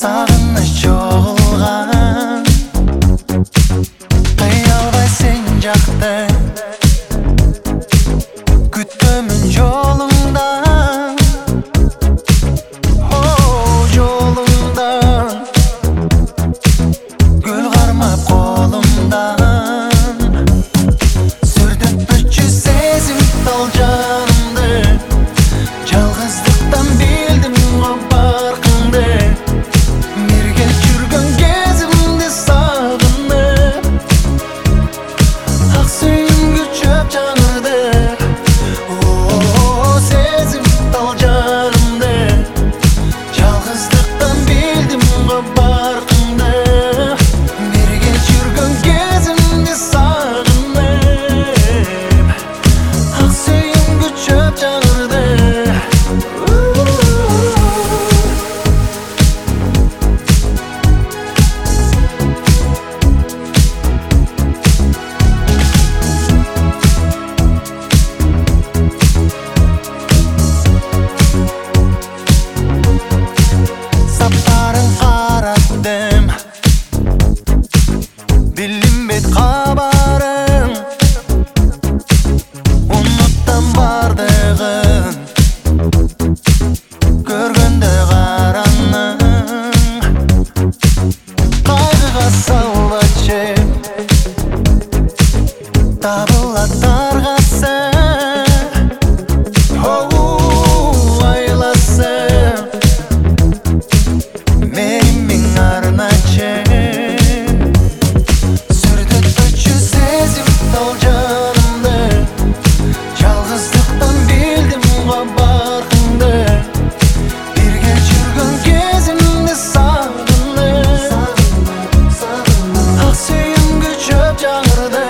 Sağınış çoğulgan Kıyalbay sen jakta Küttömün jolundan Jolundan Gül karmap kolumdan Sürdük bütçü sezim dal canımdı Жалғыздықтан bildim o barkındı Birge жүргөн кезимди сагынып Ак сүйүнгү чөп жаңырды Сезим дал жанымды Жалғыздықтан bildim o barkındı Birge жүргөн кезимди сагынып Ак сүйүнгү чөп жаңырды Саптарын қараттым Билинбейт кабарың Унуттам бардыгын Көргөндө караның Кайгыга салбачы Табылат таргасы Айласы Меймин арначы Сүрдүк өчү сезим дал жанымды Жалгыздыктан билдим го баркыңды Бирге жүргөн кезимди сагынып Ак сүйүнгү чөп жаңырды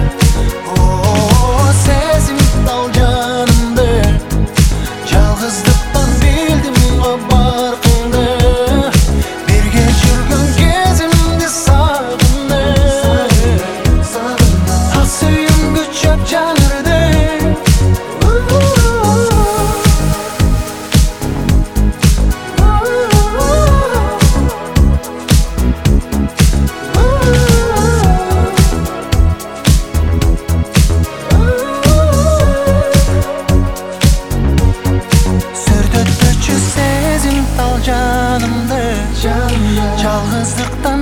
Сезим дал жанымды Жалгыздыктан билдим го баркыңды Birge жүргөн кезимди сагынып Ак сүйүнгү чөп жаңырды Сүрдөттүчү сезим дал жанымды Жалгыздыктан